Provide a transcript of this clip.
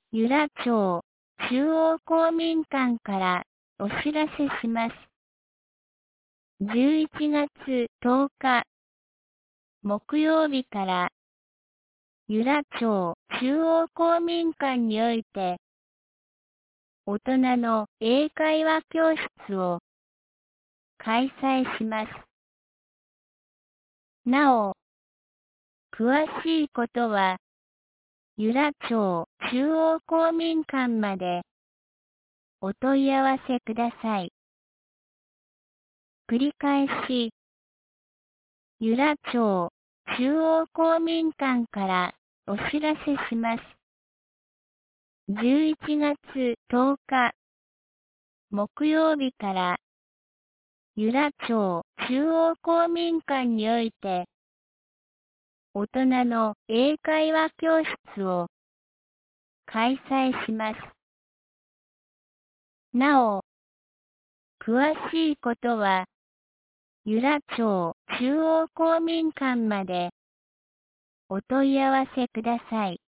由良町中央公民館からお知らせします。11月10日木曜日から由良町中央公民館において大人の英会話教室を開催します。なお、詳しいことは由良町中央公民館までお問い合わせください。繰り返し、由良町中央公民館からお知らせします。11月10日木曜日から由良町中央公民館において大人の英会話教室を開催します。なお、詳しいことは由良町中央公民館までお問い合わせください。